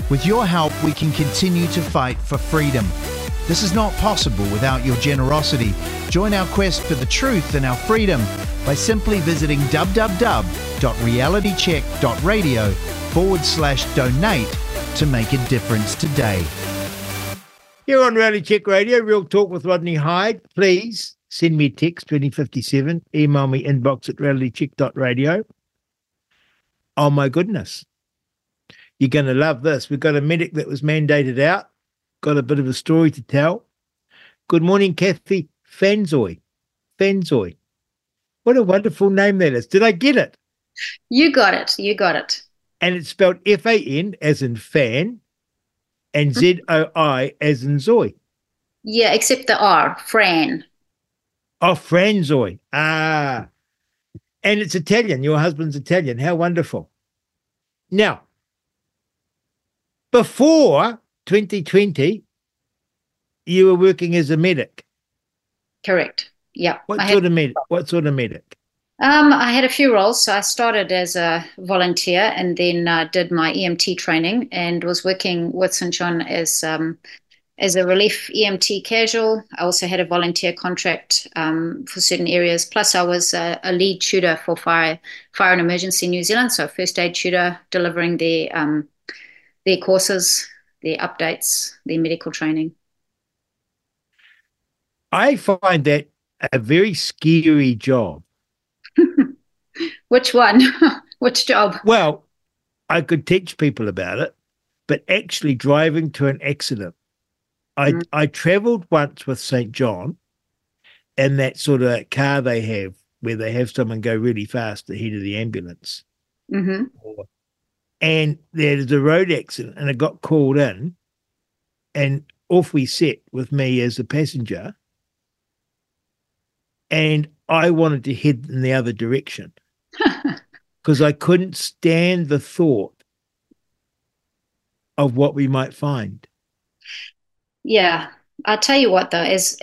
With your help, we can continue to fight for freedom. This is not possible without your generosity. Join our quest for the truth and our freedom by simply visiting www.realitycheck.radio/donate to make a difference today. Here on Reality Check Radio, Real Talk with Rodney Hyde. Please send me a text, 2057. Email me inbox@realitycheck.radio. Oh my goodness. You're going to love this. We've got a medic that was mandated out. Got a bit of a story to tell. Good morning, Kathy Fanzoy. Fanzoy. What a wonderful name that is. Did I get it? You got it. You got it. And it's spelled F-A-N as in fan and Z-O-I as in Zoe. Yeah, except the R, Fran. Oh, Franzoy. Ah. And it's Italian. Your husband's Italian. How wonderful. Now, before 2020, you were working as a medic. Correct. Yeah. What sort of medic? I had a few roles. So I started as a volunteer and then did my EMT training and was working with St. John as a relief EMT casual. I also had a volunteer contract for certain areas. Plus, I was a lead tutor for Fire and Emergency New Zealand, so first aid tutor, delivering their courses, their updates, their medical training. I find that a very scary job. Which one? Which job? Well, I could teach people about it, but actually driving to an accident. I travelled once with St. John in that sort of car they have where they have someone go really fast ahead of the ambulance. Mm-hmm. And there's a road accident and it got called in and off we set with me as a passenger. And I wanted to head in the other direction because I couldn't stand the thought of what we might find. Yeah, I'll tell you what though, as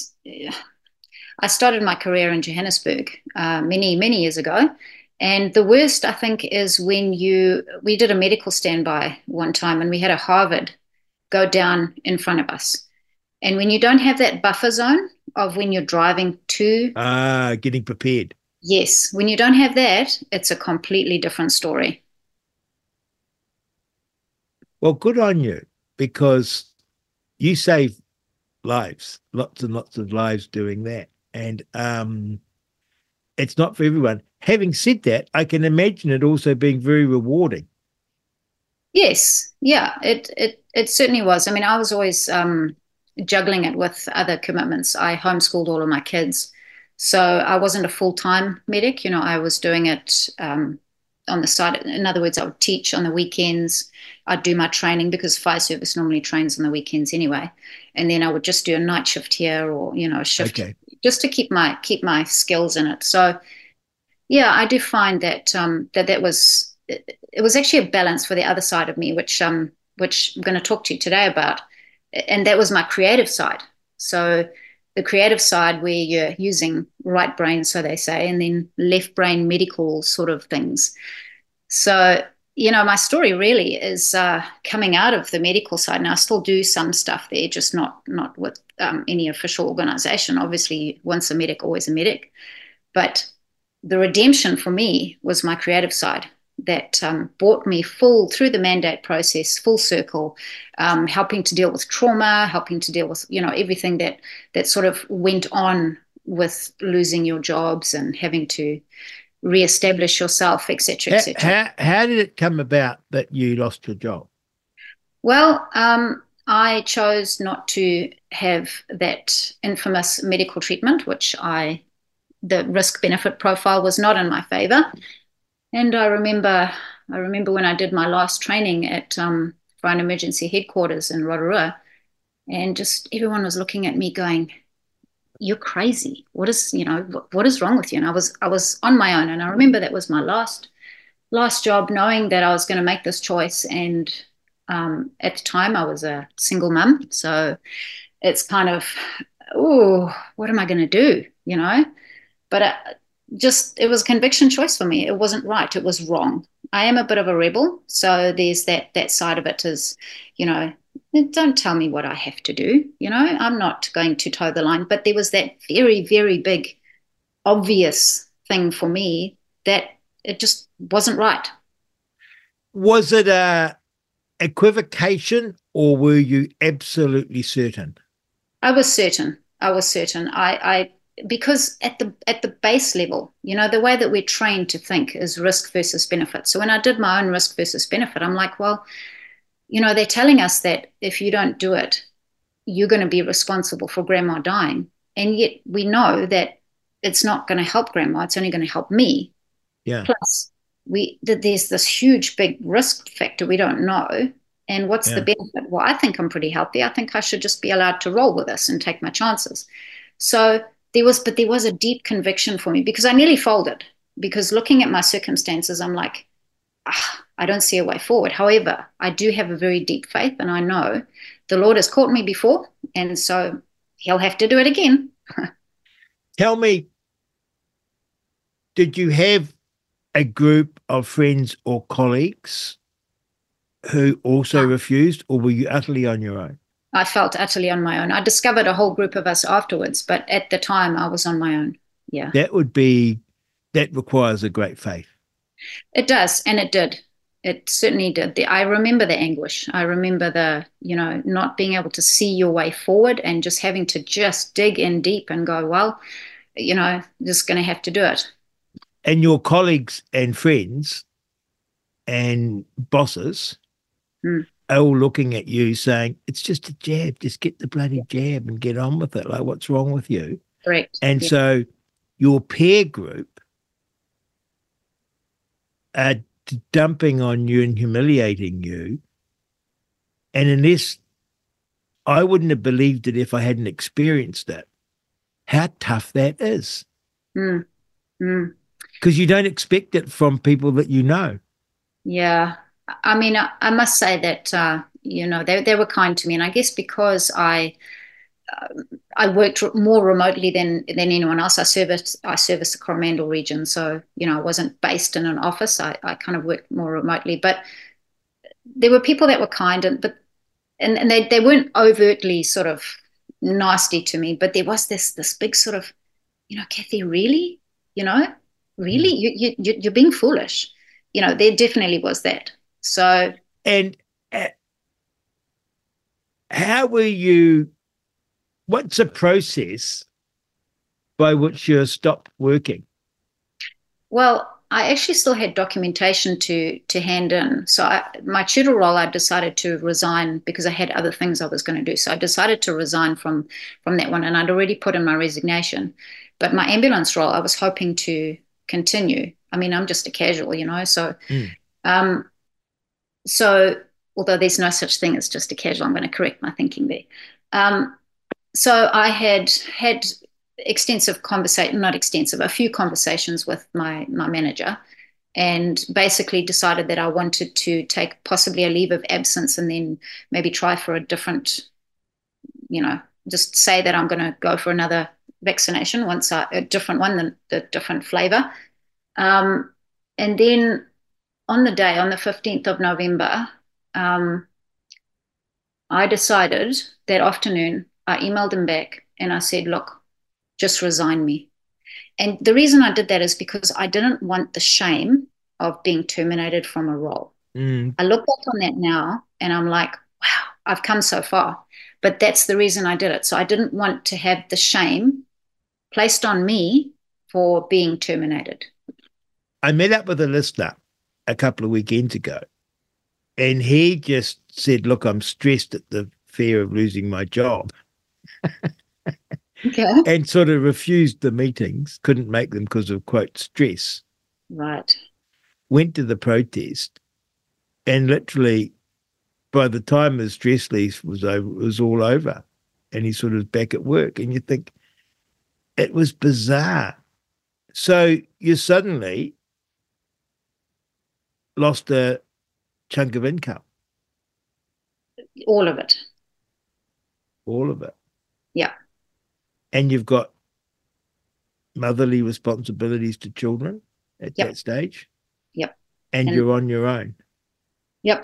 I started my career in Johannesburg many years ago, and the worst I think is when we did a medical standby one time and we had a Harvard go down in front of us, and when you don't have that buffer zone of when you're driving to getting prepared. Yes, when you don't have that, it's a completely different story. Well, good on you, because you save lives, lots and lots of lives doing that. And it's not for everyone. Having said that, I can imagine it also being very rewarding. Yes, yeah, it certainly was. I mean, I was always juggling it with other commitments. I homeschooled all of my kids. So I wasn't a full-time medic. You know, I was doing it on the side. In other words, I would teach on the weekends. I'd do my training because fire service normally trains on the weekends anyway. And then I would just do a night shift here or, you know, a shift just to keep my skills in it. So, yeah, I do find that it was actually a balance for the other side of me, which I'm going to talk to you today about. And that was my creative side. So the creative side where you're using right brain, so they say, and then left brain medical sort of things. So, you know, my story really is coming out of the medical side. Now, I still do some stuff there, just not with any official organization. Obviously, once a medic, always a medic. But the redemption for me was my creative side that brought me through the mandate process, full circle, helping to deal with trauma, helping to deal with, you know, everything that sort of went on with losing your jobs and having to reestablish yourself, etc., etc. How did it come about that you lost your job? Well, I chose not to have that infamous medical treatment, which the risk-benefit profile was not in my favor. And I remember when I did my last training at Fire and Emergency Headquarters in Rotorua, and just everyone was looking at me going, "You're crazy. What is wrong with you?" And I was on my own, and I remember that was my last job, knowing that I was going to make this choice. And at the time, I was a single mum, so it's kind of, oh, what am I going to do? You know, but it was a conviction choice for me. It wasn't right. It was wrong. I am a bit of a rebel. So there's that side of it is, you know, don't tell me what I have to do. I'm not going to toe the line. But there was that very, very big, obvious thing for me that it just wasn't right. Was it a equivocation or were you absolutely certain? I was certain. I was certain. I because at the base level, the way that we're trained to think is risk versus benefit. So when I did my own risk versus benefit, I'm like, well, they're telling us that if you don't do it, you're going to be responsible for grandma dying. And yet we know that it's not going to help grandma, it's only going to help me. Yeah. Plus, there's this huge big risk factor we don't know. And what's the Yeah. benefit? Well, I think I'm pretty healthy. I think I should just be allowed to roll with this and take my chances. So there was a deep conviction for me because I nearly folded. Because looking at my circumstances, I'm like, I don't see a way forward. However, I do have a very deep faith, and I know the Lord has caught me before, and so He'll have to do it again. Tell me, did you have a group of friends or colleagues who also refused, or were you utterly on your own? I felt utterly on my own. I discovered a whole group of us afterwards, but at the time I was on my own. Yeah. That requires a great faith. It does, and it did. It certainly did. I remember the anguish. I remember the, not being able to see your way forward and just having to just dig in deep and go, well, just going to have to do it. And your colleagues and friends and bosses are all looking at you saying, it's just a jab, just get the bloody jab and get on with it. Like, what's wrong with you? Correct. And so your peer group are dumping on you and humiliating you. And unless I wouldn't have believed it if I hadn't experienced it, how tough that is. Because you don't expect it from people that you know. Yeah. I mean, I must say that, they were kind to me. And I guess because I worked more remotely than anyone else. I serviced the Coromandel region. So, I wasn't based in an office. I kind of worked more remotely. But there were people that were kind, and they weren't overtly sort of nasty to me, but there was this big sort of, Kathy, really? Really? You're being foolish. There definitely was that. So. And how were you, what's the process by which you stopped working? Well, I actually still had documentation to hand in. So my tutor role, I decided to resign because I had other things I was going to do. So I decided to resign from that one, and I'd already put in my resignation. But my ambulance role, I was hoping to continue. I mean, I'm just a casual, So, so although there's no such thing as just a casual, I'm going to correct my thinking there. So I had a few conversations with my manager, and basically decided that I wanted to take possibly a leave of absence and then maybe try for a different, just say that I'm going to go for another vaccination a different one, the different flavor. And then on the 15th of November, I decided that afternoon, I emailed him back and I said, look, just resign me. And the reason I did that is because I didn't want the shame of being terminated from a role. I look back on that now and I'm like, wow, I've come so far. But that's the reason I did it. So I didn't want to have the shame placed on me for being terminated. I met up with a listener a couple of weekends ago, and he just said, look, I'm stressed at the fear of losing my job. Okay. And sort of refused the meetings, couldn't make them because of, quote, stress. Right. Went to the protest, and literally by the time his stress leave was over, it was all over, and he sort of back at work. And you think, it was bizarre. So you suddenly lost a chunk of income. All of it. All of it. Yeah. And you've got motherly responsibilities to children at that stage. Yep. And And you're on your own. yep.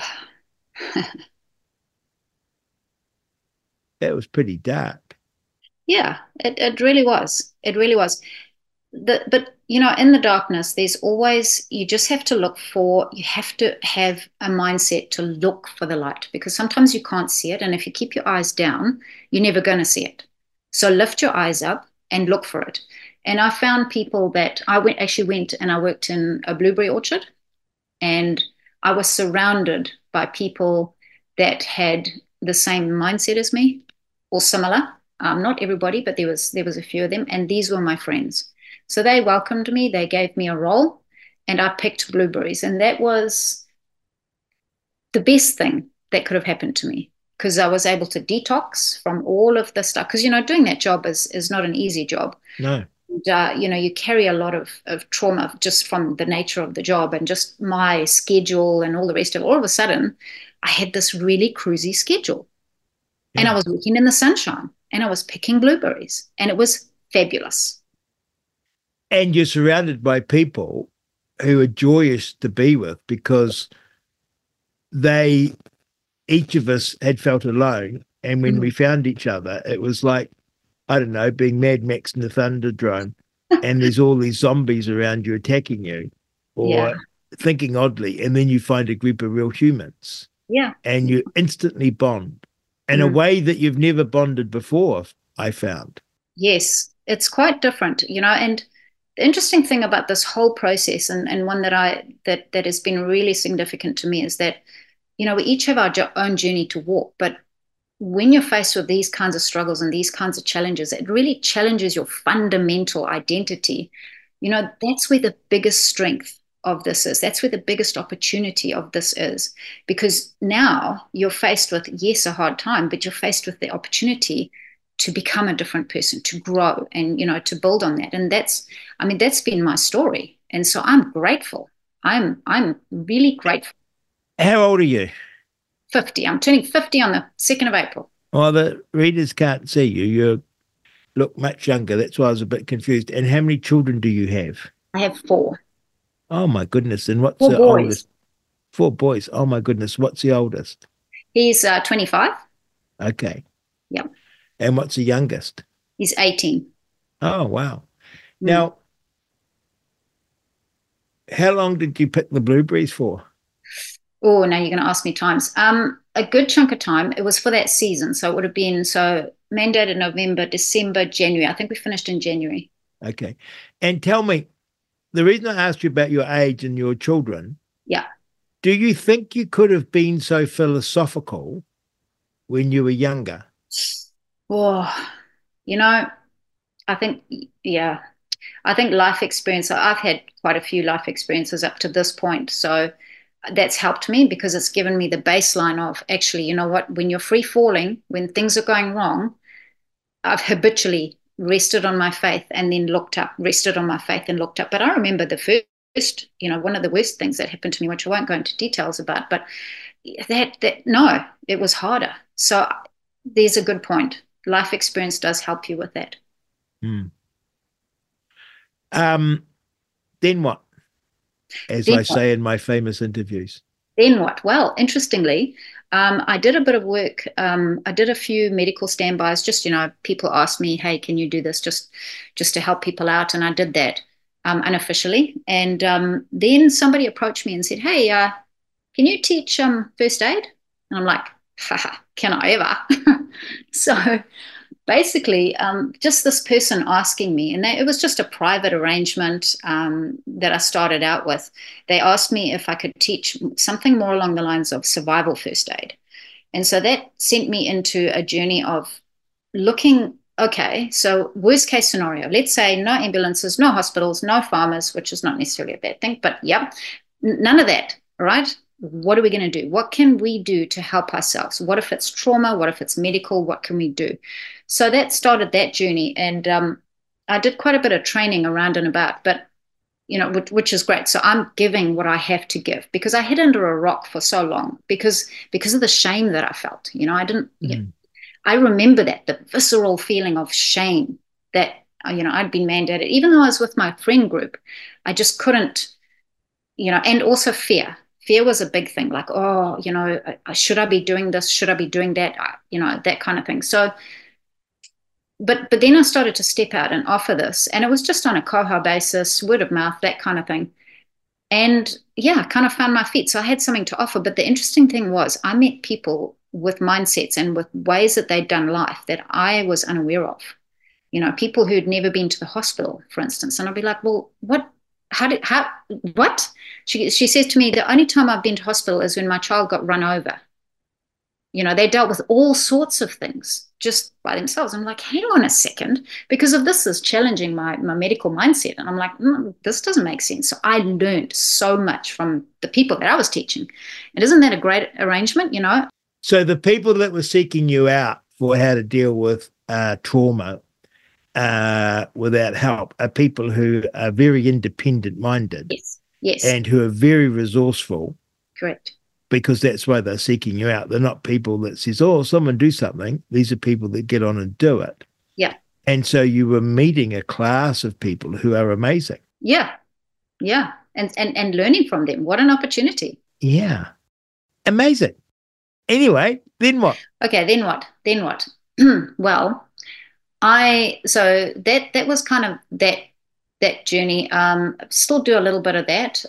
That was pretty dark. Yeah, it really was. It really was. But in the darkness, there's always, you just have to look for, you have to have a mindset to look for the light, because sometimes you can't see it. And if you keep your eyes down, you're never going to see it. So lift your eyes up and look for it. And I found people that actually went and I worked in a blueberry orchard, and I was surrounded by people that had the same mindset as me or similar. Not everybody, but there was a few of them, and these were my friends. So they welcomed me, they gave me a role, and I picked blueberries, and that was the best thing that could have happened to me, because I was able to detox from all of the stuff. Because doing that job is not an easy job. No. And, you carry a lot of trauma just from the nature of the job and just my schedule and all the rest of it. All of a sudden, I had this really cruisy schedule, and I Yeah. was working in the sunshine, and I was picking blueberries, and it was fabulous. And you're surrounded by people who are joyous to be with, because each of us had felt alone. And when we found each other, it was like, I don't know, being Mad Max in the Thunderdome, and there's all these zombies around you attacking you, Yeah, or thinking oddly, and then you find a group of real humans yeah. and you instantly bond in a Mm. way that you've never bonded before, I found. Yes, it's quite different. And the interesting thing about this whole process, and one that has been really significant to me, is that we each have our own journey to walk, but when you're faced with these kinds of struggles and these kinds of challenges, it really challenges your fundamental identity. That's where the biggest strength of this is. That's where the biggest opportunity of this is. Because now you're faced with, yes, a hard time, but you're faced with the opportunity to become a different person, to grow and, to build on that. And that's been my story. And so I'm grateful. I'm really grateful. How old are you? 50. I'm turning 50 on the 2nd of April. Well, the readers can't see you. You look much younger. That's why I was a bit confused. And how many children do you have? I have four. Oh, my goodness. And what's Four the boys. oldest? Four boys. Oh, my goodness. What's the oldest? He's 25. Okay. Yep. And what's the youngest? He's 18. Oh, wow. Mm. Now, how long did you pick the blueberries for? Oh, now you're going to ask me times. A good chunk of time. It was for that season. So it would have been mandated November, December, January. I think we finished in January. Okay. And tell me, the reason I asked you about your age and your children, Yeah. do you think you could have been so philosophical when you were younger? Oh, I think, yeah. I think life experience, I've had quite a few life experiences up to this point. So that's helped me, because it's given me the baseline of, actually, you know what, when you're free falling, when things are going wrong, I've habitually rested on my faith and then looked up, rested on my faith and looked up. But I remember the first, one of the worst things that happened to me, which I won't go into details about, but no, it was harder. So there's a good point. Life experience does help you with that. Hmm. Then what? As Then I what? say in my famous interviews. Then what? Well, interestingly, I did a bit of work. I did a few medical standbys. Just, people asked me, "Hey, can you do this?" Just to help people out, and I did that unofficially. And then somebody approached me and said, "Hey, can you teach first aid?" And I'm like, haha, "Can I ever?" So basically, just this person asking me, and it was just a private arrangement that I started out with. They asked me if I could teach something more along the lines of survival first aid. And so that sent me into a journey of looking, okay, so worst case scenario, let's say no ambulances, no hospitals, no farmers, which is not necessarily a bad thing, but yep, none of that, right? What are we going to do? What can we do to help ourselves? What if it's trauma? What if it's medical? What can we do? So that started that journey. And I did quite a bit of training around and about, but which is great. So I'm giving what I have to give, because I hid under a rock for so long because of the shame that I felt. I didn't. I remember that the visceral feeling of shame that I'd been mandated, even though I was with my friend group. I just couldn't and also fear. Fear was a big thing, like, oh, should I be doing this? Should I be doing that? That kind of thing. So, but then I started to step out and offer this, and it was just on a coho basis, word of mouth, that kind of thing. And yeah, I kind of found my feet. So I had something to offer. But the interesting thing was I met people with mindsets and with ways that they'd done life that I was unaware of. People who'd never been to the hospital, for instance. And I'd be like, well, what? What? She says to me, the only time I've been to hospital is when my child got run over. They dealt with all sorts of things just by themselves. I'm like, hang on a second, because of this is challenging my medical mindset. And I'm like, this doesn't make sense. So I learned so much from the people that I was teaching. And isn't that a great arrangement, So the people that were seeking you out for how to deal with trauma without help are people who are very independent-minded. Yes. And who are very resourceful. Correct. Because that's why they're seeking you out. They're not people that says, oh, someone do something. These are people that get on and do it. Yeah. And so you were meeting a class of people who are amazing. Yeah. Yeah. And learning from them. What an opportunity. Yeah. Amazing. Anyway, then what? Okay, then what? Well, so that was kind of that journey. Still do a little bit of that.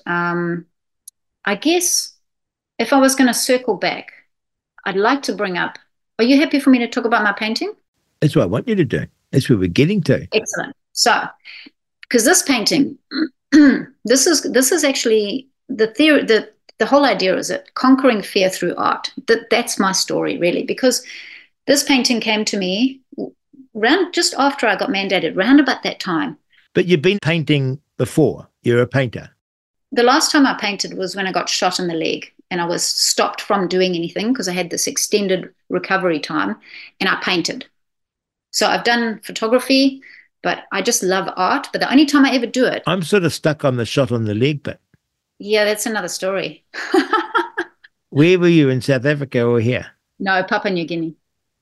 I guess if I was going to circle back, I'd like to bring up, are you happy for me to talk about my painting? That's what I want you to do. That's where we're getting to. Excellent. So, because this painting, this is actually the theory, the whole idea is that conquering fear through art. That's my story, really, because this painting came to me just after I got mandated, round about that time. But you've been painting before. You're a painter. The last time I painted was when I got shot in the leg and I was stopped from doing anything because I had this extended recovery time, and I painted. So I've done photography, but I just love art. But the only time I ever do it. I'm sort of stuck on the shot on the leg bit. Yeah, that's another story. Where were you, in South Africa or here? No, Papua New Guinea.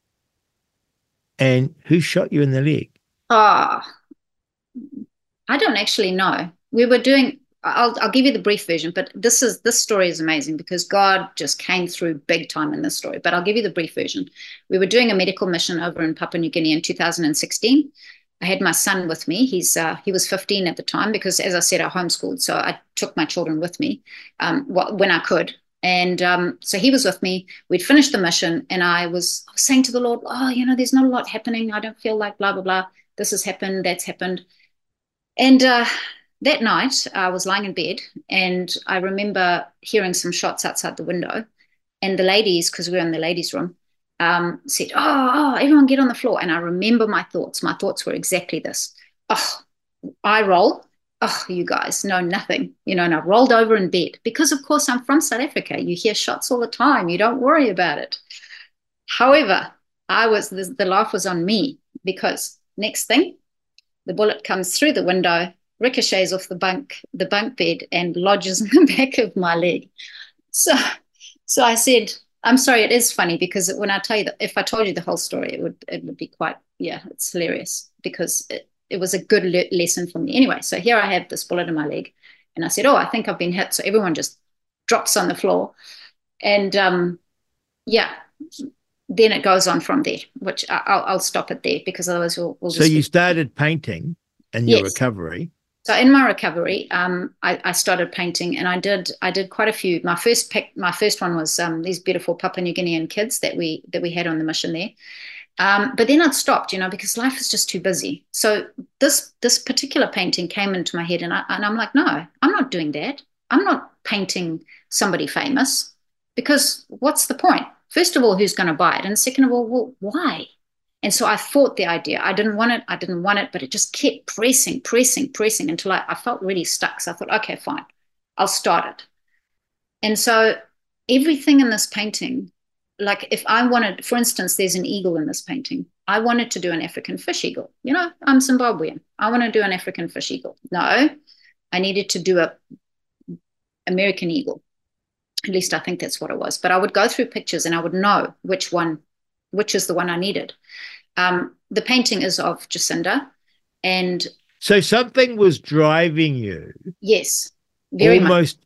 And who shot you in the leg? Oh, I don't actually know. We were doing, I'll give you the brief version, but this story is amazing because God just came through big time in this story. But I'll give you the brief version. We were doing a medical mission over in Papua New Guinea in 2016. I had my son with me. He was 15 at the time because, as I said, I homeschooled. So I took my children with me when I could. And so he was with me. We'd finished the mission, and I was saying to the Lord, oh, there's not a lot happening. I don't feel like blah, blah, blah. This has happened. That's happened. And that night, I was lying in bed, and I remember hearing some shots outside the window. And the ladies, because we were in the ladies' room, said, oh, everyone get on the floor. And I remember my thoughts. My thoughts were exactly this. Oh, I roll. Oh, you guys know nothing. And I rolled over in bed because, of course, I'm from South Africa. You hear shots all the time. You don't worry about it. However, the laugh was on me because next thing, the bullet comes through the window, ricochets off the bunk bed, and lodges in the back of my leg. So I said, I'm sorry, it is funny because when I tell you that, if I told you the whole story, it would be quite, it's hilarious because it was a good lesson for me. Anyway, so here I have this bullet in my leg, and I said, oh, I think I've been hit. So everyone just drops on the floor. And then it goes on from there, which I'll stop it there because otherwise we'll just. So you started painting in your recovery. So in my recovery, I started painting, and I did quite a few. My first one was these beautiful Papua New Guinean kids that we had on the mission there. But then I'd stopped, because life is just too busy. So this particular painting came into my head, and I'm like, no, I'm not doing that. I'm not painting somebody famous because what's the point? First of all, who's going to buy it? And second of all, well, why? And so I thought the idea, I didn't want it, but it just kept pressing until I felt really stuck. So I thought, okay, fine, I'll start it. And so everything in this painting, like if I wanted, for instance, there's an eagle in this painting. I wanted to do an African fish eagle. I'm Zimbabwean. I want to do an African fish eagle. No, I needed to do a American eagle. At least I think that's what it was. But I would go through pictures and I would know which is the one I needed. The painting is of Jacinda. And so something was driving you. Yes, very much.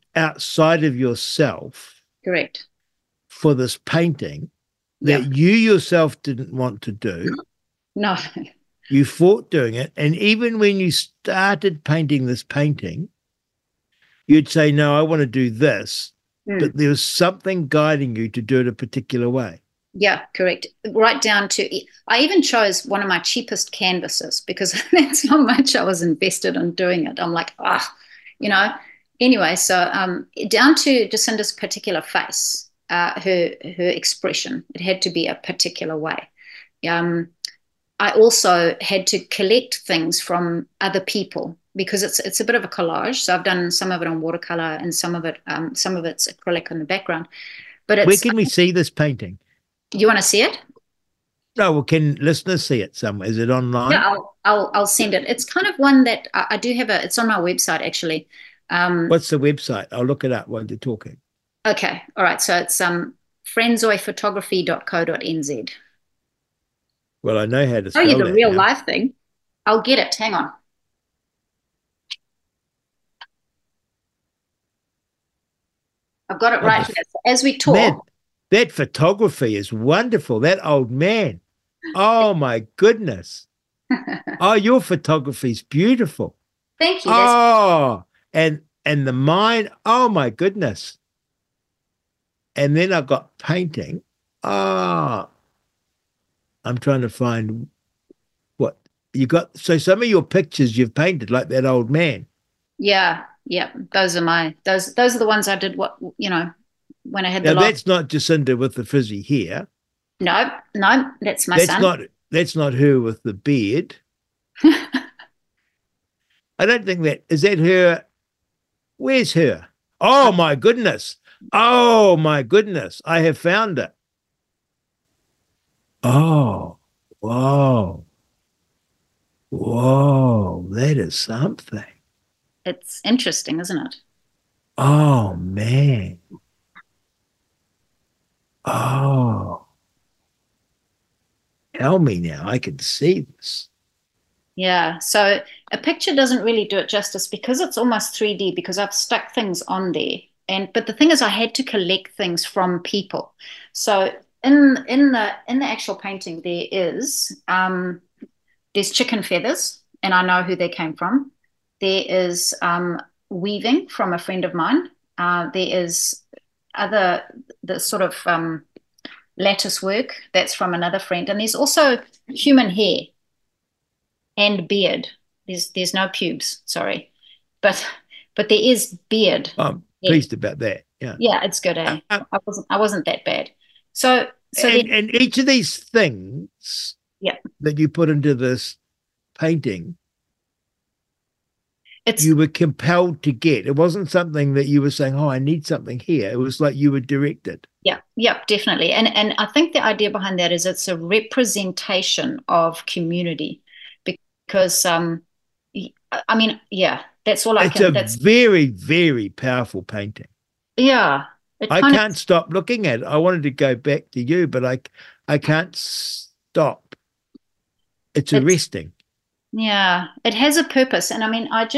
outside of yourself Correct. for this painting Yeah. that you yourself didn't want to do. No. You fought doing it. And even when you started painting this painting, you'd say, no, I want to do this. But there was something guiding you to do it a particular way. Yeah, correct. Right down to, I even chose one of my cheapest canvases because that's how much I was invested in doing it. I'm like, you know. Anyway, so down to Jacinda's particular face, her expression, it had to be a particular way. I also had to collect things from other people because it's a bit of a collage. So I've done some of it on watercolor and some of it's acrylic in the background. But where can we see this painting? You want to see it? No, well, can listeners see it somewhere? Is it online? Yeah, I'll send it. It's kind of one that I do have it's on my website actually. What's the website? I'll look it up while you're talking. Okay, all right. So it's friendzoephotography.co.nz. Well, I know how to spell you the that real now. life thing. I'll get it. Hang on. I've got it right here. So as we talk. Man, that photography is wonderful. That old man. Oh, my goodness. Oh, your photography is beautiful. Thank you. Oh, and the mind. Oh, my goodness. And then I've got painting. Oh, I'm trying to find what you got. So some of your pictures you've painted like that old man. Yeah. Those are the ones I did. When I had now that's not Jacinda with the frizzy hair. No, that's my son. That's not her with the beard. I don't think is that her. Where's her? Oh my goodness. Oh my goodness. I have found it. Oh, whoa. Whoa, that is something. It's interesting, isn't it? Oh man. Oh, tell me now. I can see this. Yeah. So a picture doesn't really do it justice because it's almost 3D because I've stuck things on there. But the thing is, I had to collect things from people. So in the actual painting, there's chicken feathers, and I know who they came from. There is weaving from a friend of mine. There is the sort of lattice work that's from another friend, and there's also human hair and beard. There's no pubes, sorry, but there is beard. I'm pleased about that. Yeah, it's good. I wasn't that bad. So and each of these things that you put into this painting, you were compelled to get. It wasn't something that you were saying, oh, I need something here. It was like you were directed. Yeah, definitely. And I think the idea behind that is it's a representation of community because, that's all I can. It's a very, very powerful painting. Yeah. I can't stop looking at it. I wanted to go back to you, but I can't stop. It's arresting. Yeah, it has a purpose. And I mean, I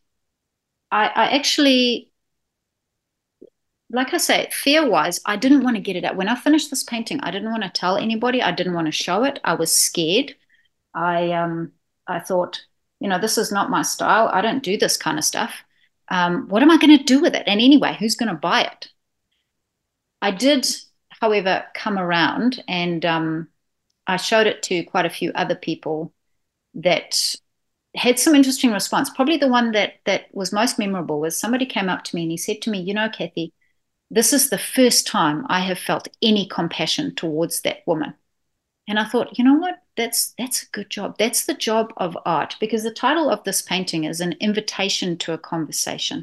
actually, like I say, fear-wise, I didn't want to get it out. When I finished this painting, I didn't want to tell anybody. I didn't want to show it. I was scared. I thought, this is not my style. I don't do this kind of stuff. What am I going to do with it? And anyway, who's going to buy it? I did, however, come around and I showed it to quite a few other people that had some interesting response. Probably the one that was most memorable was somebody came up to me and he said to me, Kathy, this is the first time I have felt any compassion towards that woman. And I thought, you know what? That's a good job. That's the job of art, because the title of this painting is An Invitation to a Conversation,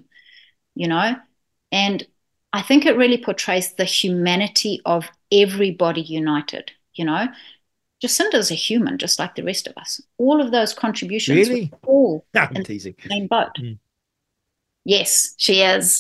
and I think it really portrays the humanity of everybody united, Jacinda's a human just like the rest of us. All of those contributions really? Were all I'm teasing. The same boat. Yes, she is.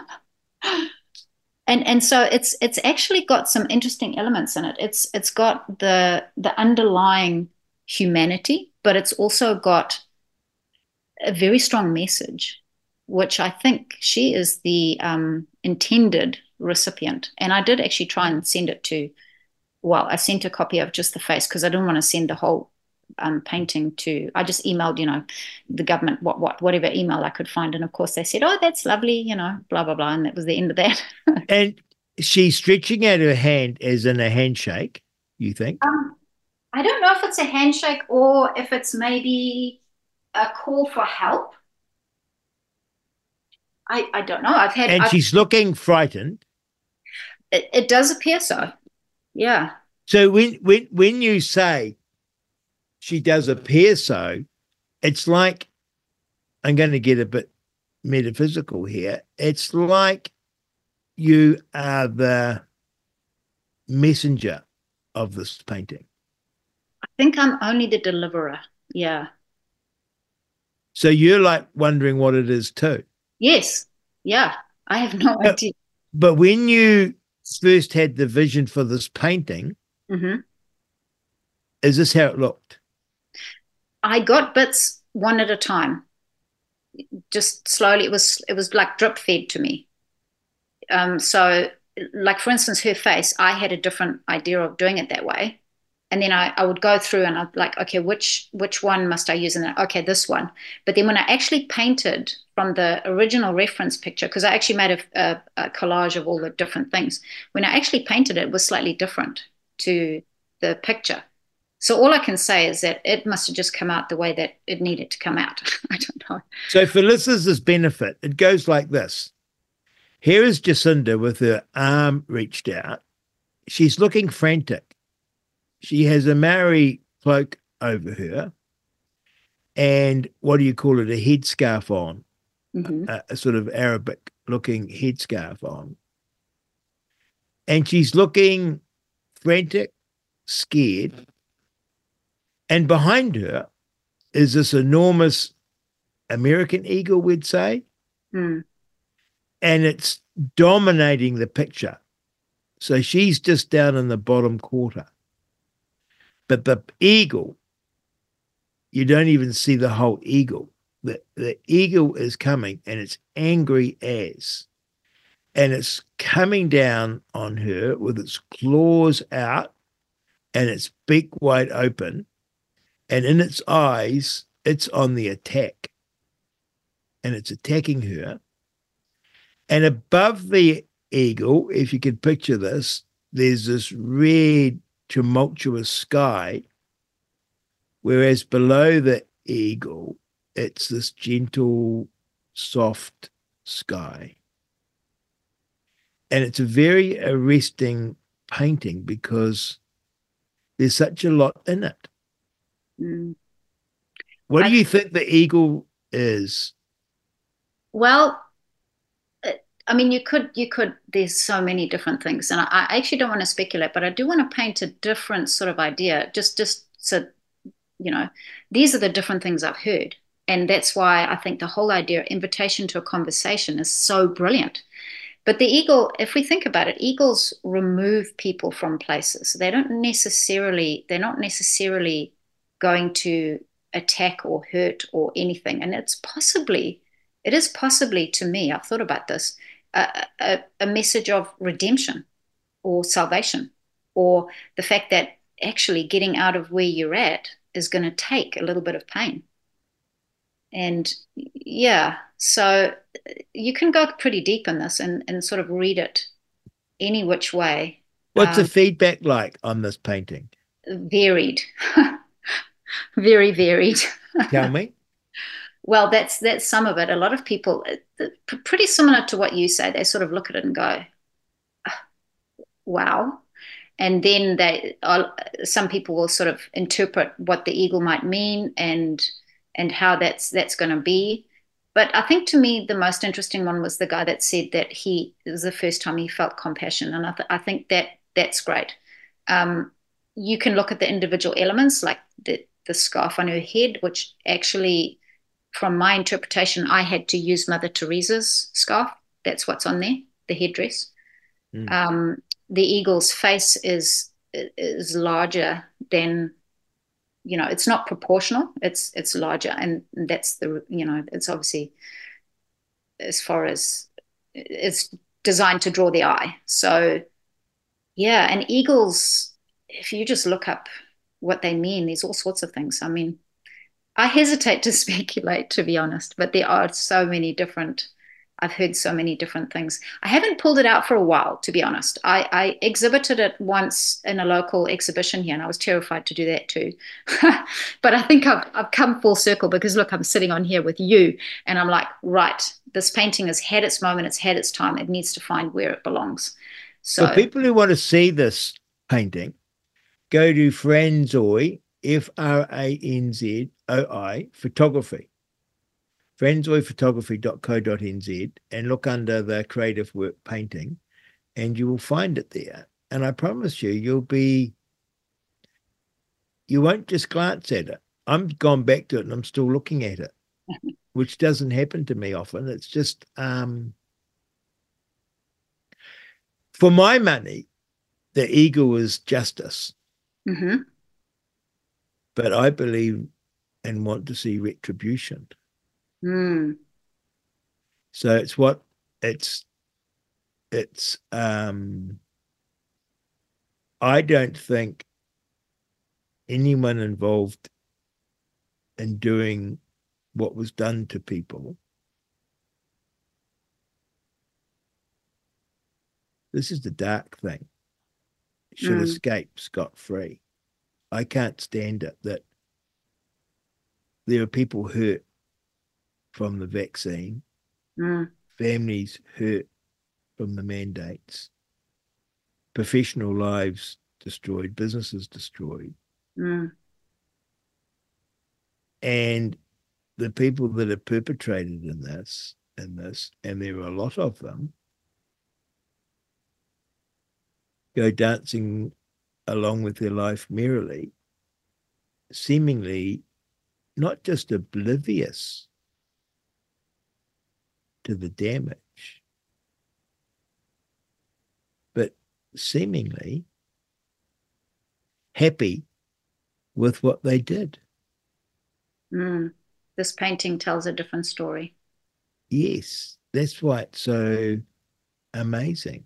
And so it's actually got some interesting elements in it. It's got the underlying humanity, but it's also got a very strong message, which I think she is the intended recipient. And I did actually try and send it to, well, I sent a copy of just the face because I didn't want to send the whole painting to, I just emailed, the government, whatever email I could find. And of course they said, oh, that's lovely, blah, blah, blah. And that was the end of that. And she's stretching out her hand as in a handshake, you think? I don't know if it's a handshake or if it's maybe a call for help. I don't know. And she's looking frightened. It does appear so. Yeah. So when you say she does appear so, it's like, I'm going to get a bit metaphysical here. It's like you are the messenger of this painting. I think I'm only the deliverer. Yeah. So you're like wondering what it is too. Yes. Yeah. I have no idea. But when you first had the vision for this painting, is this how it looked? I got bits one at a time, just slowly. It was like drip fed to me. So, like for instance, her face, I had a different idea of doing it that way, and then I would go through and I'd like, okay, which one must I use? And then, okay, this one. But then when I actually painted from the original reference picture, because I actually made a collage of all the different things, when I actually painted it, it was slightly different to the picture. So all I can say is that it must have just come out the way that it needed to come out. I don't know. So for listeners' benefit, it goes like this. Here is Jacinda with her arm reached out. She's looking frantic. She has a Maori cloak over her and what do you call it, a headscarf on, a sort of Arabic-looking headscarf on. And she's looking frantic, scared. And behind her is this enormous American eagle, we'd say. And it's dominating the picture. So she's just down in the bottom quarter. But the eagle, you don't even see the whole eagle. The eagle is coming and it's angry as. And it's coming down on her with its claws out and its beak wide open. And in its eyes, it's on the attack. And it's attacking her. And above the eagle, if you could picture this, there's this red, tumultuous sky, whereas below the eagle, it's this gentle, soft sky. And it's a very arresting painting because there's such a lot in it. What do you think the eagle is? Well, I mean, you could, there's so many different things. And I actually don't want to speculate, but I do want to paint a different sort of idea, just so, these are the different things I've heard. And that's why I think the whole idea, invitation to a conversation, is so brilliant. But the eagle, if we think about it, eagles remove people from places. They're not necessarily going to attack or hurt or anything. And it is possibly to me, I've thought about this, a message of redemption or salvation, or the fact that actually getting out of where you're at is going to take a little bit of pain. And yeah, so you can go pretty deep in this and sort of read it any which way. What's the feedback like on this painting? Varied. Very varied. Tell me. Well, that's some of it. A lot of people, pretty similar to what you say, they sort of look at it and go, wow. And then some people will sort of interpret what the eagle might mean and how that's going to be. But I think to me, the most interesting one was the guy that said that it was the first time he felt compassion. And I think that's great. You can look at the individual elements like the scarf on her head, which actually, from my interpretation, I had to use Mother Teresa's scarf. That's what's on there, the headdress. The eagle's face is larger than, it's not proportional. It's larger, and that's it's obviously as far as it's designed to draw the eye. So yeah, and eagles, if you just look up what they mean, there's all sorts of things. I mean, I hesitate to speculate, to be honest, but there are so many different. I've heard so many different things. I haven't pulled it out for a while, to be honest. I exhibited it once in a local exhibition here, and I was terrified to do that too. But I think I've come full circle because look, I'm sitting on here with you, and I'm like, right, this painting has had its moment, it's had its time, it needs to find where it belongs. For So, people who want to see this painting, go to Franzoi, Franzoi photography, franzoiphotography.co.nz, and look under the creative work painting, and you will find it there. And I promise you, you won't just glance at it. I'm gone back to it and I'm still looking at it, which doesn't happen to me often. It's just, for my money, the eagle is justice. mm-hmm. But I believe and want to see retribution. Mm. So it's I don't think anyone involved in doing what was done to people, this is the dark thing, should escape scot-free. I can't stand it that there are people hurt from the vaccine, families hurt from the mandates, professional lives destroyed, businesses destroyed. And the people that are perpetrated in this, and there are a lot of them, go dancing along with their life merrily, seemingly not just oblivious to the damage, but seemingly happy with what they did. This painting tells a different story. Yes, that's why it's so amazing.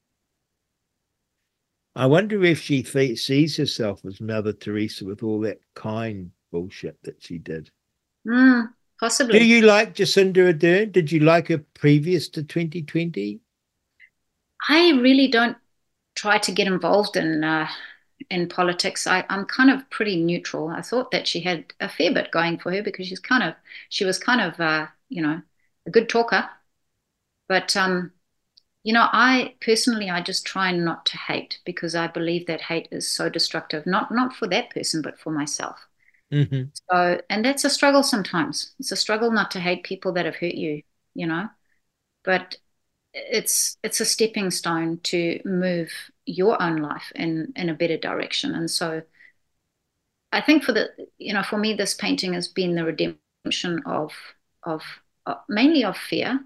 I wonder if she sees herself as Mother Teresa with all that kind bullshit that she did. Possibly. Do you like Jacinda Ardern? Did you like her previous to 2020? I really don't try to get involved in politics. I'm kind of pretty neutral. I thought that she had a fair bit going for her because she was kind of a good talker. But I personally just try not to hate because I believe that hate is so destructive. Not for that person, but for myself. Mm-hmm. So, and that's a struggle sometimes. It's a struggle not to hate people that have hurt you, but it's a stepping stone to move your own life in a better direction. And so I think for me, this painting has been the redemption of mainly of fear,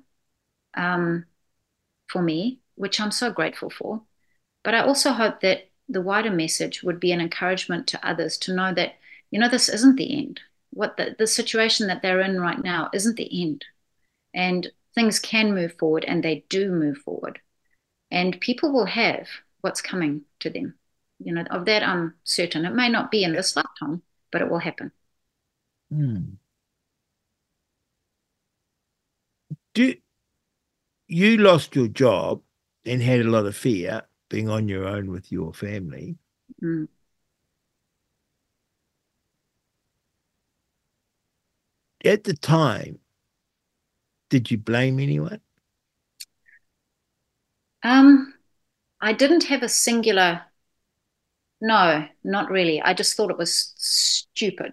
for me, which I'm so grateful for. But I also hope that the wider message would be an encouragement to others to know that, this isn't the end. What the situation that they're in right now isn't the end. And things can move forward, and they do move forward. And people will have what's coming to them. Of that I'm certain. It may not be in this lifetime, but it will happen. You lost your job and had a lot of fear being on your own with your family. At the time, did you blame anyone? I didn't have a singular. No, not really. I just thought it was stupid.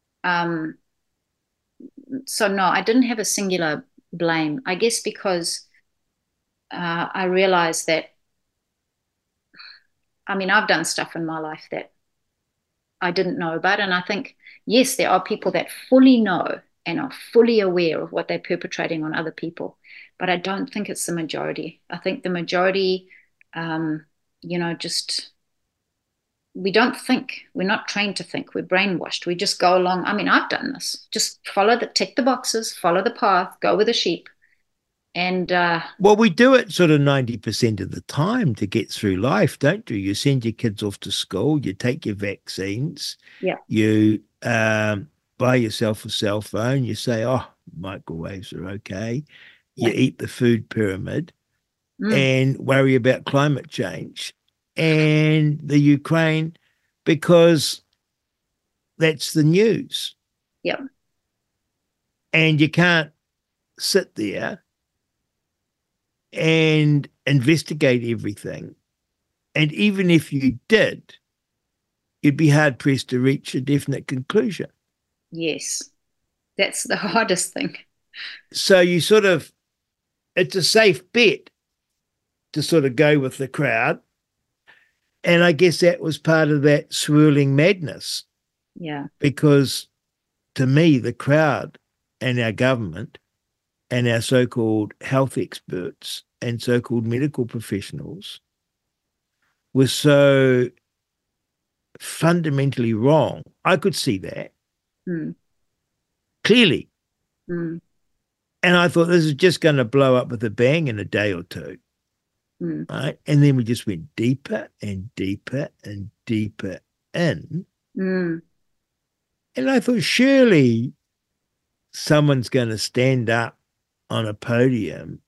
So no, I didn't have a singular blame. I guess because I realized that, I've done stuff in my life that I didn't know about. And I think, yes, there are people that fully know and are fully aware of what they're perpetrating on other people. But I don't think it's the majority. I think the majority, just we don't think. We're not trained to think. We're brainwashed. We just go along. I've done this. Just tick the boxes, follow the path, go with the sheep. And Well, we do it sort of 90% of the time to get through life, don't you? You send your kids off to school, you take your vaccines, yeah, you buy yourself a cell phone, you say, oh, microwaves are okay. You yeah, eat the food pyramid mm, and worry about climate change and the Ukraine because that's the news. yeah, And you can't sit there and investigate everything. And even if you did, you'd be hard pressed to reach a definite conclusion. yes. That's the hardest thing. So you sort of, it's a safe bet to sort of go with the crowd. And I guess that was part of that swirling madness Yeah. because to me, the crowd and our government and our so-called health experts and so-called medical professionals were so fundamentally wrong. I could see that Mm, clearly. mm, And I thought this is just going to blow up with a bang in a day or two. mm, Right. And then we just went deeper and deeper and deeper in. mm, And I thought, surely someone's going to stand up on a podium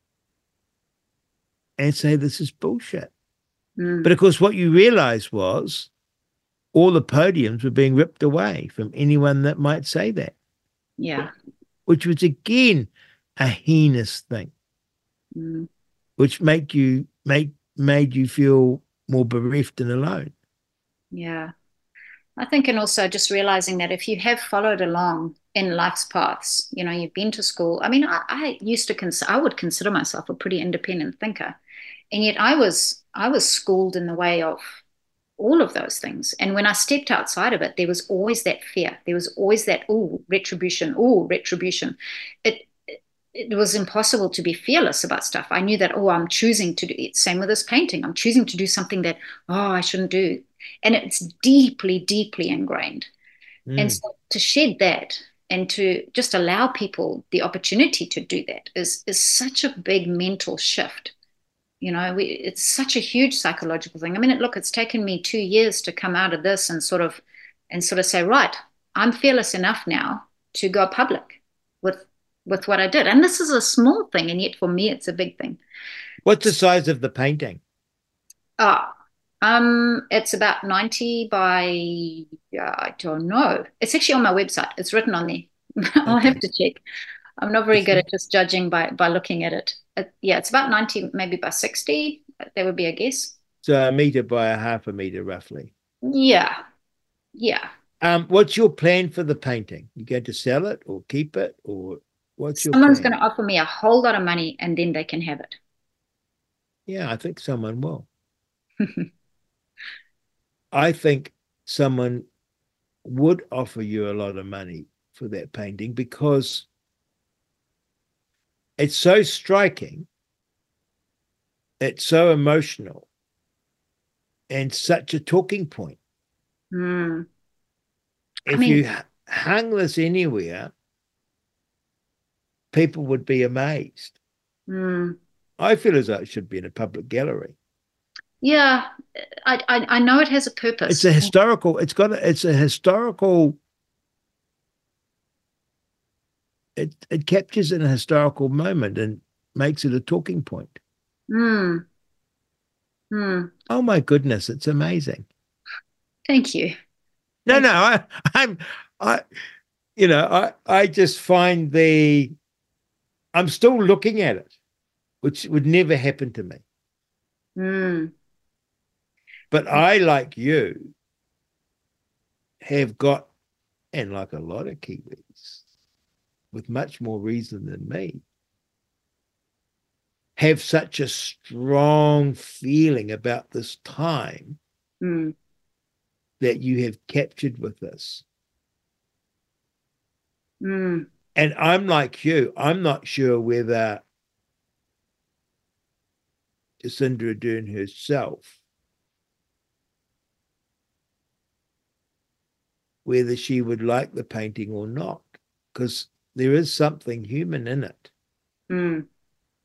and say this is bullshit. mm. But of course, what you realize was all the podiums were being ripped away from anyone that might say that, Yeah. which was again a heinous thing, Mm, which made you feel more bereft and alone. yeah. I think, and also just realizing that if you have followed along in life's paths, you know, you've been to school. I mean, I used to I would consider myself a pretty independent thinker, and yet I was schooled in the way of all of those things. And when I stepped outside of it, there was always that fear. There was always that, oh, retribution, oh, retribution. It was impossible to be fearless about stuff. I knew that, oh, I'm choosing to do it. Same with this painting. I'm choosing to do something that, oh, I shouldn't do. And it's deeply, deeply ingrained. And Mm. so to shed that and to just allow people the opportunity to do that is such a big mental shift. You know, it's such a huge psychological thing. I mean, look, it's taken me 2 years to come out of this and sort of say, right, I'm fearless enough now to go public with with what I did. And this is a small thing, and yet for me, it's a big thing. What's the size of the painting? Ah, it's about 90 by, I don't know. It's actually on my website. It's written on there. I'll have Okay. to check. I'm not very It's good at just judging by looking at it. Yeah, it's about 90, maybe by 60. That would be a guess. a meter by a half a meter, roughly. Yeah, yeah. What's your plan for the painting? You going to sell it or keep it, or what's your Someone's going plan? to offer me a whole lot of money and then they can have it. Yeah, I think someone will. I think someone would offer you a lot of money for that painting because it's so striking, it's so emotional, and such a talking point. Mm. I If mean, you hung this anywhere, people would be amazed. mm, I feel as though it should be in a public gallery. yeah, I know it has a It's purpose. a historical, it's a historical, it captures an historical moment and makes it a talking point. Mm, mm. Oh my goodness, it's amazing. Thank you. No, Thank no, you. I'm, I, I just find I'm still looking at it, which would never happen to me. Mm, But I, like you, have got, and like a lot of Kiwis, with much more reason than me, have such a strong feeling about this time mm, that you have captured with us. mm, And I'm like you, I'm not sure whether Jacinda Ardern herself, whether she would like the painting or not, because there is something human in it. mm.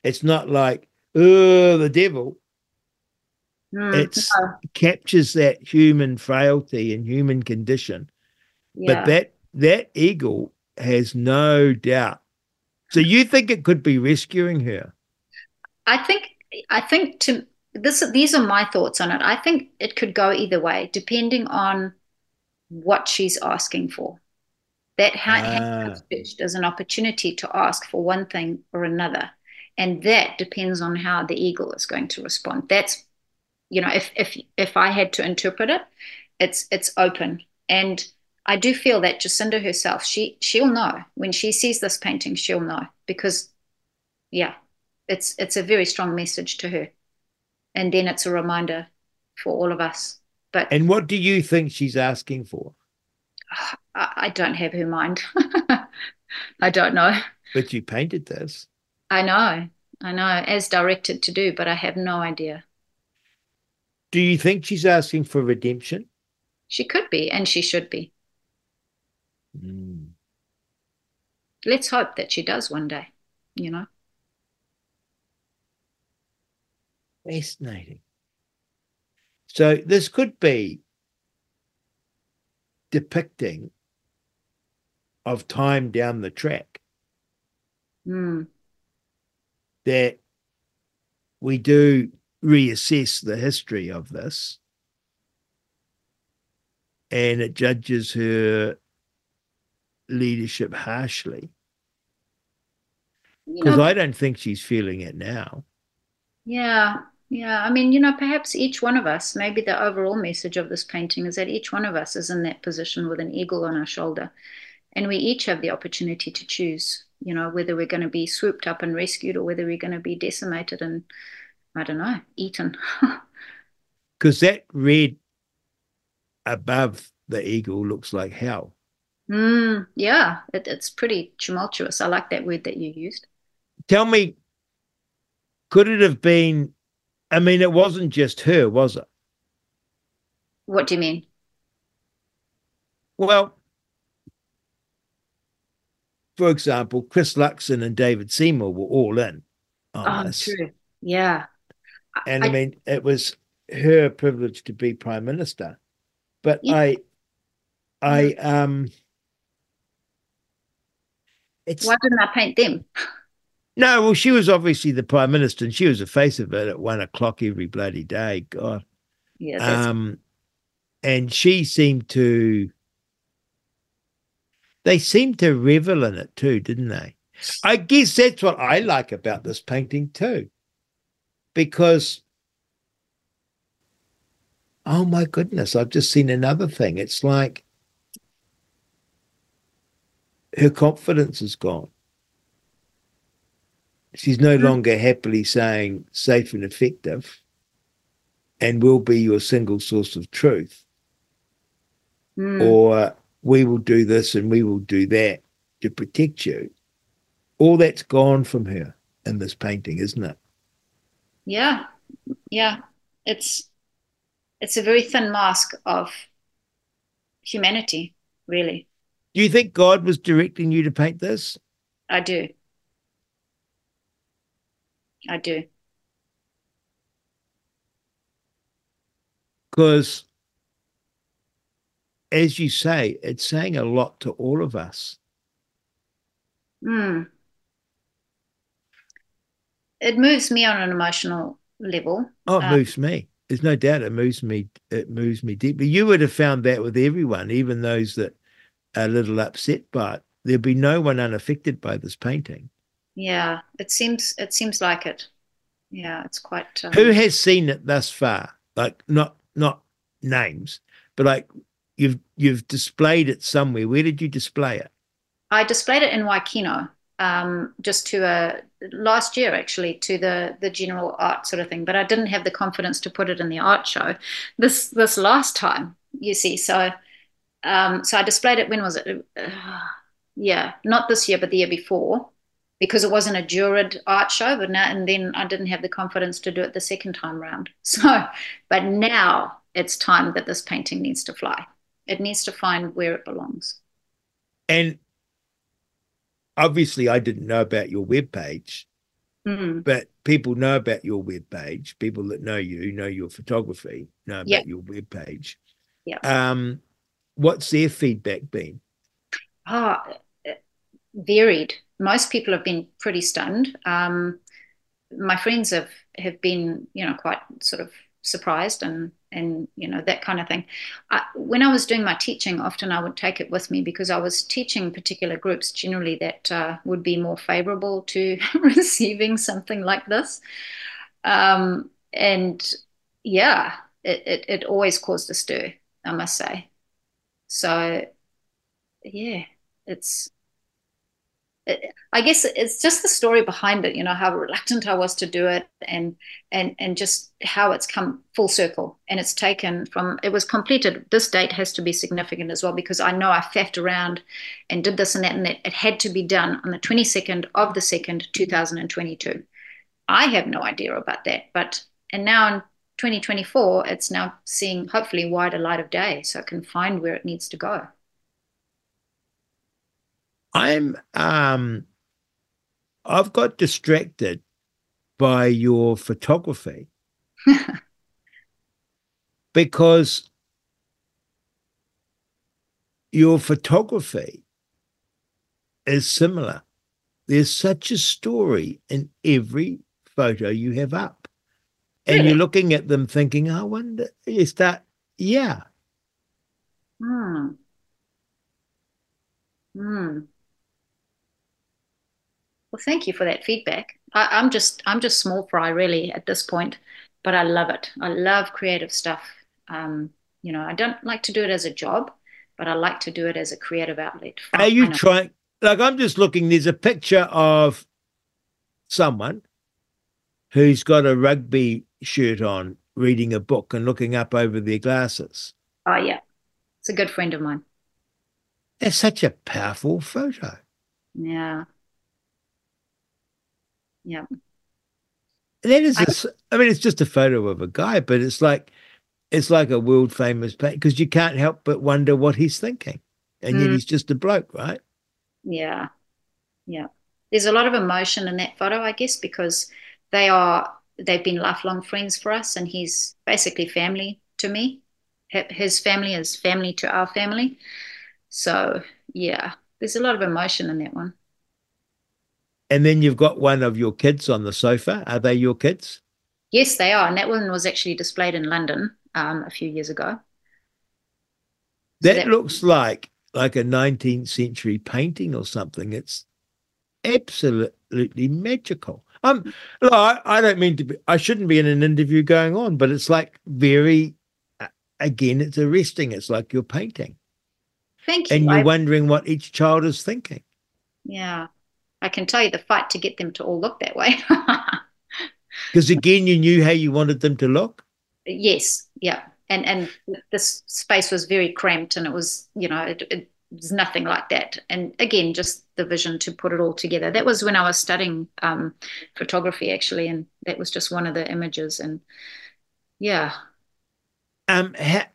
It's not like, oh, the devil. It's No. captures that human frailty and human condition. But Yeah. that eagle has no doubt. So you think it could be rescuing her? I think I think to this these are my thoughts on it. I think it could go either way, depending on what she's asking for. That hand Ah, stretched as an opportunity to ask for one thing or another. And that depends on how the eagle is going to respond. That's, if I had to interpret it, it's open. And I do feel that Jacinda herself, she'll know when she sees this painting, she'll know because yeah, it's a very strong message to her. And then it's a reminder for all of us. But and what do you think she's asking for? I don't have her mind. I don't know. But you painted this. I know, as directed to do, but I have no idea. Do you think she's asking for redemption? She could be, and she should be. Mm, Let's hope that she does one day, you know? fascinating. So this could be depicting of time down the track Mm, that we do reassess the history of this and it judges her leadership harshly you because know, I don't think she's feeling it now. yeah, yeah. I mean, perhaps each one of us, maybe the overall message of this painting is that each one of us is in that position with an eagle on our shoulder. And we each have the opportunity to choose, whether we're going to be swooped up and rescued or whether we're going to be decimated and, I don't know, eaten. Because that red above the eagle looks like hell. Yeah, it's pretty tumultuous. I like that word that you used. Tell me, could it have been? I mean, it wasn't just her, was it? What do you mean? Well, for example, Chris Luxon and David Seymour were all in on Oh, this. true. Yeah. And I I, mean, it was her privilege to be prime minister. But yeah, I, it's why didn't I paint them? no, well, she was obviously the prime minister and she was the face of it at 1 o'clock every bloody day. God. Yeah, that's Um, and she seemed to, they seemed to revel in it too, didn't they? I guess that's what I like about this painting too, because oh my goodness, I've just seen another thing. It's like her confidence is gone. She's no longer happily saying safe and effective and will be your single source of truth, mm, or we will do this and we will do that to protect you. All that's gone from her in this painting, isn't it? yeah, yeah. It's it's a very thin mask of humanity, really. Do you think God was directing you to paint this? I do. I do. Because, as you say, it's saying a lot to all of us. Mm. It moves me on an emotional level. Oh, it moves me. There's no doubt it moves me. It moves me deeply. You would have found that with everyone, even those that are a little upset by it. There'd be no one unaffected by this painting. Yeah, it seems like it. Yeah, it's quite Who has seen it thus far? Like not names, but like you've displayed it somewhere. Where did you display it? I displayed it in Waikino, just to last year actually to the general art sort of thing, but I didn't have the confidence to put it in the art show this last time, you see. So I displayed it, when was it? Yeah, not this year, but the year before, because it wasn't a Jurid art show, but now and then I didn't have the confidence to do it the second time round. So, but now it's time that this painting needs to fly. It needs to find where it belongs. And obviously, I didn't know about your webpage, but people know about your web page. People that know you, know your photography, know Yeah. about your web page. Yeah. What's their feedback been? Oh, varied. Most people have been pretty stunned. My friends have been, quite sort of surprised and that kind of thing. When I was doing my teaching, often I would take it with me because I was teaching particular groups generally that would be more favorable to receiving something like this. And yeah, it always caused a stir, I must say. So yeah, it's I guess it's just the story behind it, how reluctant I was to do it and just how it's come full circle. And it's taken from it was completed. This date has to be significant as well because I know I faffed around and did this and that, and it had to be done on the 22nd of the 2nd, 2022. I have no idea about that. And now in 2024, it's now seeing hopefully wider light of day so it can find where it needs to go. I've got distracted by your photography because your photography is similar. There's such a story in every photo you have up. And Really? you're looking at them thinking, I wonder, is that, yeah. Hmm. Hmm. Well, thank you for that feedback. I'm just small fry really at this point, but I love it. I love creative stuff. I don't like to do it as a job, but I like to do it as a creative outlet. Are you I know. trying, like, I'm just looking, there's a picture of someone who's got a rugby shirt on, reading a book and looking up over their glasses. Oh yeah, it's a good friend of mine. That's such a powerful photo. Yeah, yeah. That is I, I mean, it's just a photo of a guy, but it's like a world famous painting because you can't help but wonder what he's thinking. And yet mm, he's just a bloke, right? yeah, yeah. There's a lot of emotion in that photo, I guess, because they've been lifelong friends for us, and he's basically family to me. His family is family to our family. So yeah, there's a lot of emotion in that one. And then you've got one of your kids on the sofa. Are they your kids? Yes, they are. And that one was actually displayed in London a few years ago. So That that looks like a 19th century painting or something. It's absolutely magical. Look, I don't mean to be, I shouldn't be in an interview going on, but it's like very, again, it's arresting. It's like you're painting thank you. and you're wondering what each child is thinking. Yeah, I can tell you the fight to get them to all look that way. Because again, you knew how you wanted them to look. Yes, yeah. And this space was very cramped and it was, it was nothing like that. And again, just the vision to put it all together. That was when I was studying photography actually, and that was just one of the images. And yeah. Um, ha-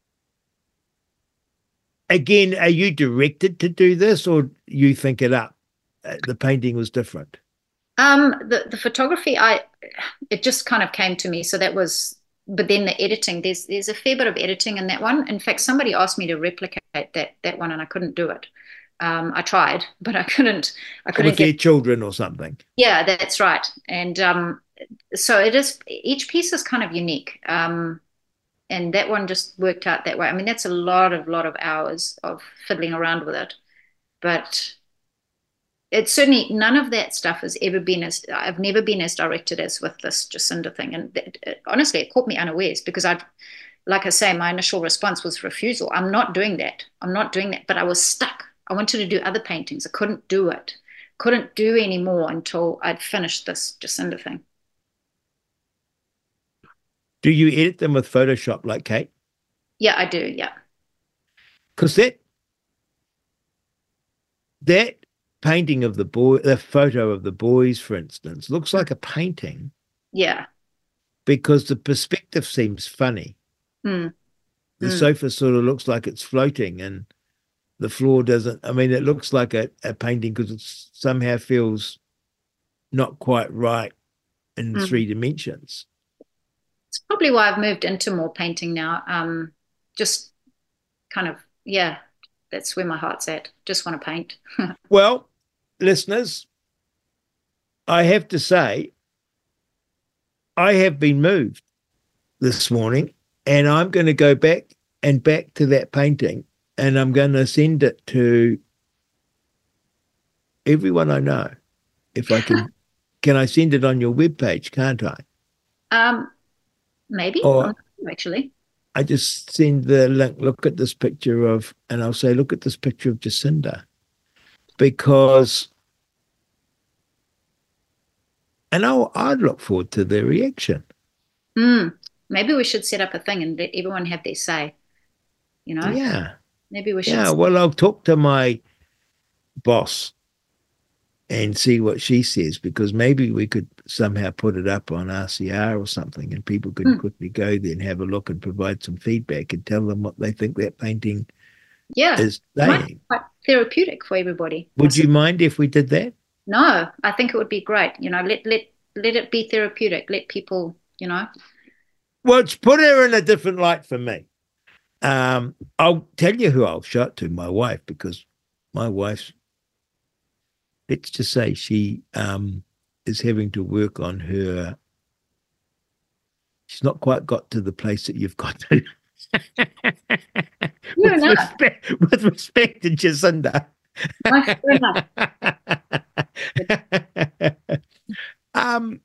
Again, are you directed to do this or you think it up? The painting was different. The photography, it just kind of came to me. So that was, but then the editing, there's a fair bit of editing in that one. In fact, somebody asked me to replicate that one, and I couldn't do it. I tried, but I couldn't. I couldn't With their get. children or something. Yeah, that's right. And so it is. Each piece is kind of unique. And that one just worked out that way. I mean, that's a lot of hours of fiddling around with it, but it's certainly none of that stuff has ever been as I've never been as directed as with this Jacinda thing. And honestly, it caught me unawares because like I say, my initial response was refusal. I'm not doing that. I'm not doing that. But I was stuck. I wanted to do other paintings. I couldn't do it. Couldn't do any more until I'd finished this Jacinda thing. Do you edit them with Photoshop like Kate? Yeah, I do. Yeah. Because that painting of the boy, the photo of the boys, for instance, looks like a painting Yeah. because the perspective seems funny. Mm. The Mm. sofa sort of looks like it's floating and the floor doesn't. I mean, it looks like a painting because it somehow feels not quite right in Mm. 3 dimensions. It's probably why I've moved into more painting now. Just kind of, yeah, that's where my heart's at. Just want to paint. Well, listeners, I have to say, I have been moved this morning, and I'm going to go back to that painting, and I'm going to send it to everyone I know. If I can I send it on your webpage, can't I? Um, Maybe, I'm Or not sure, actually. I just send the link, look at this picture of, and I'll say, look at this picture of Jacinda. Because, and I'd look forward to the reaction. Mm. Maybe we should set up a thing and let everyone have their say, you know? Yeah. Maybe we should. Yeah. Well, I'll talk to my boss and see what she says, because maybe we could somehow put it up on RCR or something, and people could Mm. quickly go there and have a look and provide some feedback and tell them what they think that painting Yeah, is it might be saying. quite therapeutic for everybody, Would you possibly. mind if we did that? No, I think it would be great. Let it be therapeutic. Let people. Well, it's put her in a different light for me. I'll tell you who I'll show it to, my wife, because my wife's, let's just say she is having to work on her. She's not quite got to the place that you've got to. Fair enough. With respect to Jacinda. No, fair enough. um,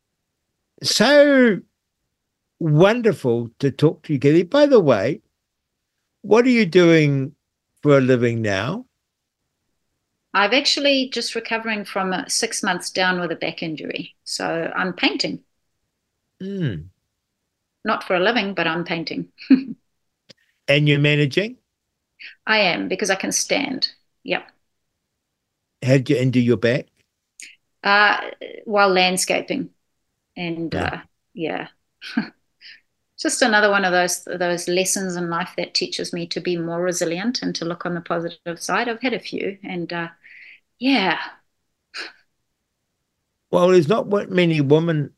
so wonderful to talk to you, Kelly. By the way, what are you doing for a living now? I've actually just recovering from 6 months down with a back injury. So I'm painting, Mm. not for a living, but I'm painting. And you're managing? I am because I can stand. Yep. How'd you injure your back? Uh, while landscaping. And Yeah. yeah, just another one of those lessons in life that teaches me to be more resilient and to look on the positive side. I've had a few, and yeah. Well, there's not many women.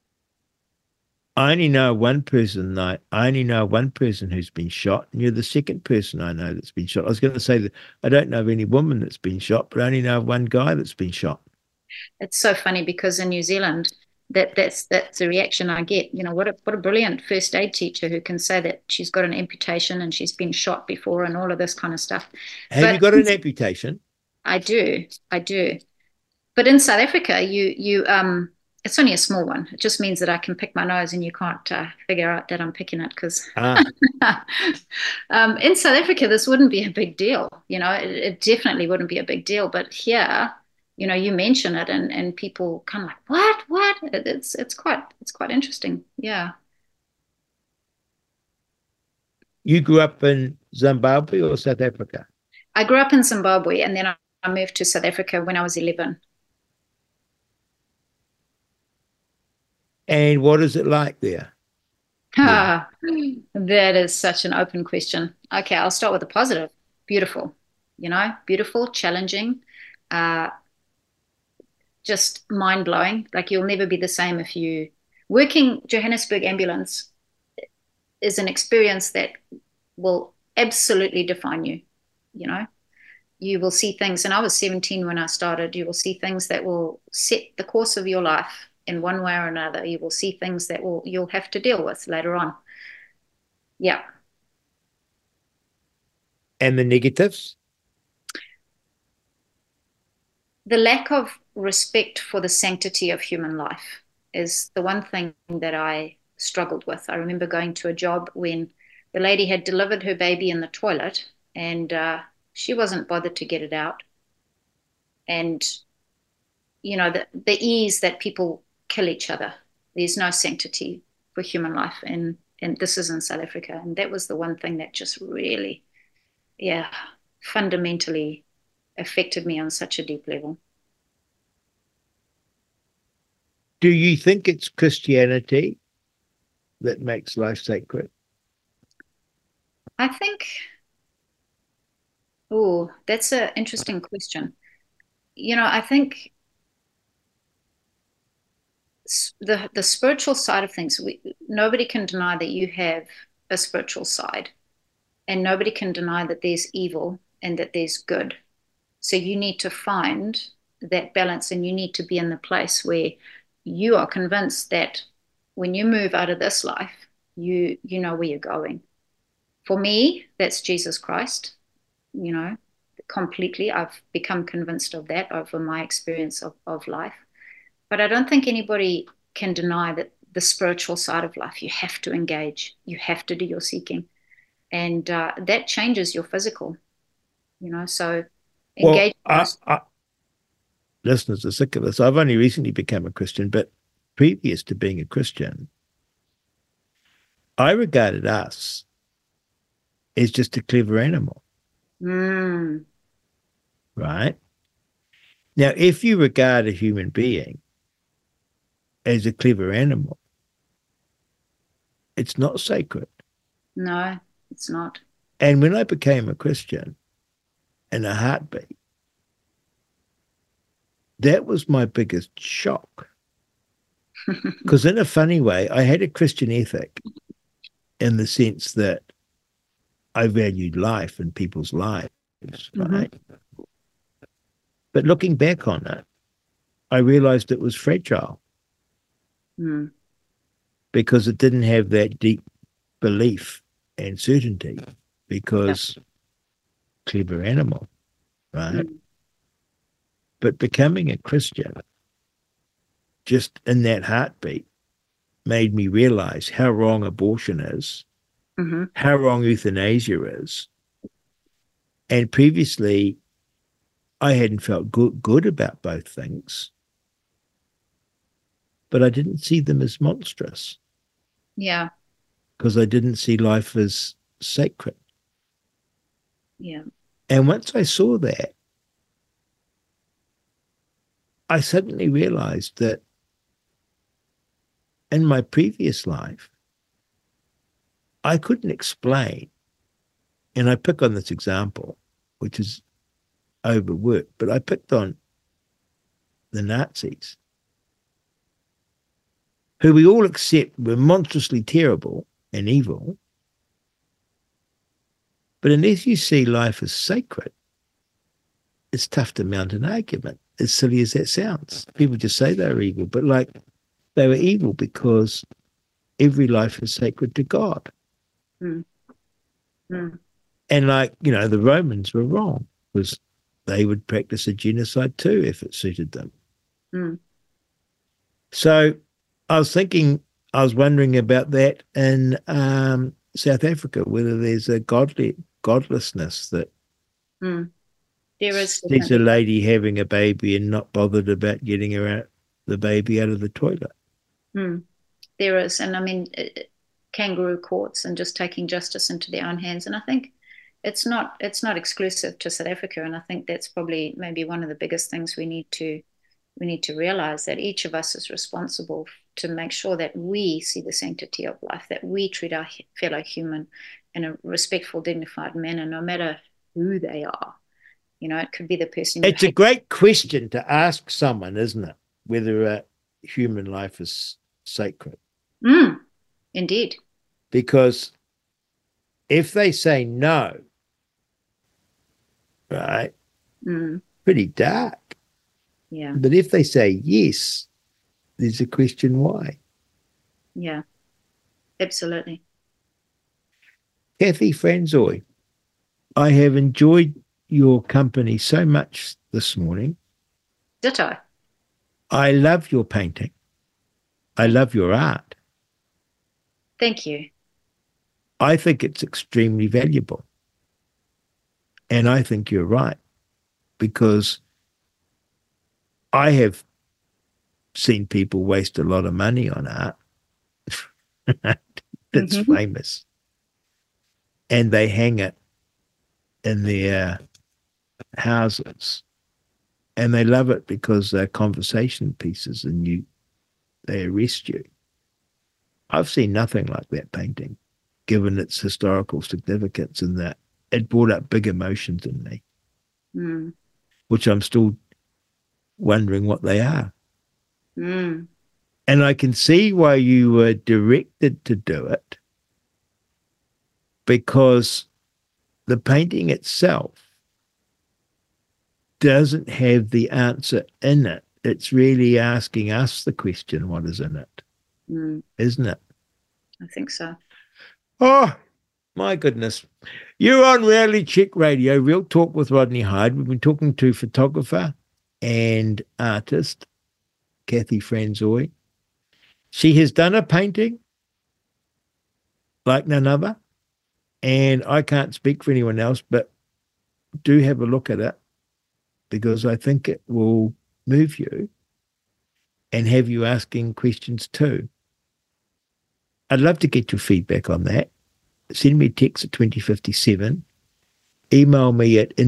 I only know one person. I only know one person who's been shot, and you're the second person I know that's been shot. I was going to say that I don't know of any woman that's been shot, but I only know of one guy that's been shot. It's so funny because in New Zealand, that's the reaction I get. What a brilliant first aid teacher who can say that she's got an amputation and she's been shot before and all of this kind of stuff. Have you But got an amputation? I do. But in South Africa, it's only a small one. It just means that I can pick my nose and you can't figure out that I'm picking it because Ah, in South Africa, this wouldn't be a big deal. It definitely wouldn't be a big deal. But here, you mention it and people kind of like, what? It's quite interesting. Yeah. you grew up in Zimbabwe or South Africa? I grew up in Zimbabwe and then I moved to South Africa when I was 11. And what is it like there? Yeah. That is such an open question. Okay, I'll start with the positive. Beautiful, beautiful, challenging, uh, just mind blowing. Like you'll never be the same if you working Johannesburg ambulance is an experience that will absolutely define you. You know, you will see things, and I was 17 when I started. You will see things that will set the course of your life in one way or another. You will see things that you'll have to deal with later on. Yeah. And the negatives? The lack of respect for the sanctity of human life is the one thing that I struggled with. I remember going to a job when the lady had delivered her baby in the toilet and she wasn't bothered to get it out. And, the ease that people kill each other, there's no sanctity for human life. And this is in South Africa. And that was the one thing that just really, yeah, fundamentally affected me on such a deep level. Do you think it's Christianity that makes life sacred? I think, oh, that's an interesting question. I think the spiritual side of things, nobody can deny that you have a spiritual side, and nobody can deny that there's evil and that there's good. So you need to find that balance, and you need to be in the place where you are convinced that when you move out of this life, you know where you're going. For me, that's Jesus Christ, completely. I've become convinced of that over my experience of life. But I don't think anybody can deny that the spiritual side of life, you have to engage, you have to do your seeking. And that changes your physical, so engage. Well, listeners are sick of this. I've only recently become a Christian, but previous to being a Christian, I regarded us as just a clever animal. Right? Now, if you regard a human being as a clever animal, it's not sacred. No, it's not. And when I became a Christian, in a heartbeat, that was my biggest shock. Because in a funny way, I had a Christian ethic in the sense that I valued life and people's lives, right? But looking back on it, I realized it was fragile because it didn't have that deep belief and certainty, because clever animal, right? But becoming a Christian, just in that heartbeat, made me realize how wrong abortion is, how wrong euthanasia is. And previously, I hadn't felt good about both things, but I didn't see them as monstrous. Yeah. Because I didn't see life as sacred. Yeah. And once I saw that, I suddenly realized that in my previous life, I couldn't explain, and I pick on this example, which is overworked, but I picked on the Nazis, who we all accept were monstrously terrible and evil. But unless you see life as sacred, it's tough to mount an argument, as silly as that sounds. People just say they're evil, but they were evil because every life is sacred to God. And the Romans were wrong, because they would practice a genocide too if it suited them. So I was wondering about that in South Africa, whether there's a godlessness that sees a lady having a baby and not bothered about getting the baby out of the toilet. There is, and I mean, kangaroo courts and just taking justice into their own hands. And I think it's not exclusive to South Africa, and I think that's probably maybe one of the biggest things we need to realize, that each of us is responsible to make sure that we see the sanctity of life, that we treat our fellow human in a respectful, dignified manner, no matter who they are. It could be the person. It's a great question to ask someone, isn't it? Whether a human life is sacred. Indeed. Because if they say no, right, pretty dark. Yeah. But if they say yes, there's a question why. Yeah, absolutely. Kathy Franzoy, I have enjoyed your company so much this morning. Ditto. I love your painting. I love your art. Thank you. I think it's extremely valuable. And I think you're right, because I have seen people waste a lot of money on art that's famous, and they hang it in their houses, and they love it because they're conversation pieces, and they arrest you. I've seen nothing like that painting, given its historical significance, and that it brought up big emotions in me, which I'm still wondering what they are. And I can see why you were directed to do it, because the painting itself doesn't have the answer in it. It's really asking us the question, what is in it? Isn't it? I think so. Oh, my goodness. You're on Reality Check Radio, Real Talk with Rodney Hyde. We've been talking to photographer and artist Kathy Franzoy. She has done a painting like none other, and I can't speak for anyone else, but do have a look at it, because I think it will move you and have you asking questions too. I'd love to get your feedback on that. Send me a text at 2057. Email me at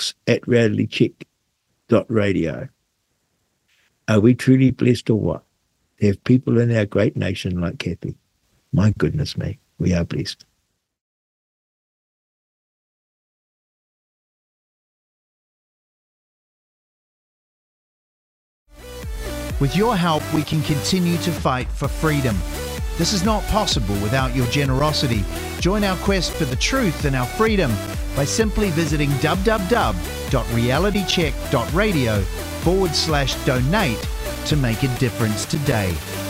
inbox@realitycheck.radio. Are we truly blessed or what? To have people in our great nation like Kathy. My goodness me, we are blessed. With your help, we can continue to fight for freedom. This is not possible without your generosity. Join our quest for the truth and our freedom by simply visiting www.realitycheck.radio/donate to make a difference today.